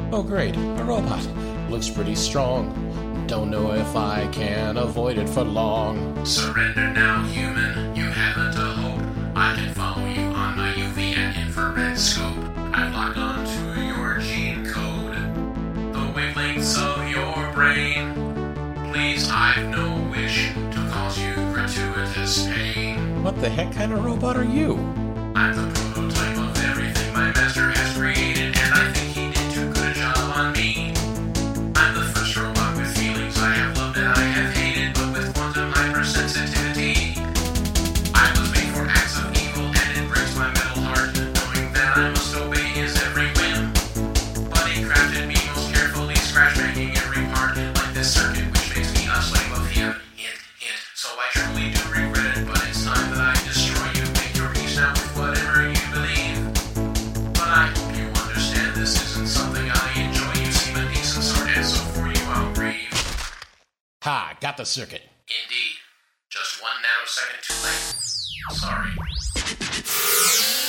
Oh great, a robot. Looks pretty strong. Don't know if I can avoid it for long. Surrender now, human, you haven't a hope. I can follow you on my UV and infrared scope. I've locked onto your gene code, the wavelengths of your brain. Please, I've no wish to cause you gratuitous pain. What the heck kind of robot are you? I'm the prototype of everything my master has created, and I think he did too good a job on me. I'm the first robot with feelings I have loved and I have hated, but with quantum hypersensitivity. I was made for acts of evil, and it breaks my metal heart, knowing that I must obey his every whim. But he crafted me most carefully, scratch-making every part, like this circuit, which makes me a slave of him. Hint, hint. So I truly do regret it, but it's time that I destroy you. Make your peace now with whatever you believe. But I hope you understand this isn't something I enjoy. You seem a decent sort, and so for you I'll grieve. Ha, got the circuit. Indeed. Just 1 nanosecond too late. Sorry.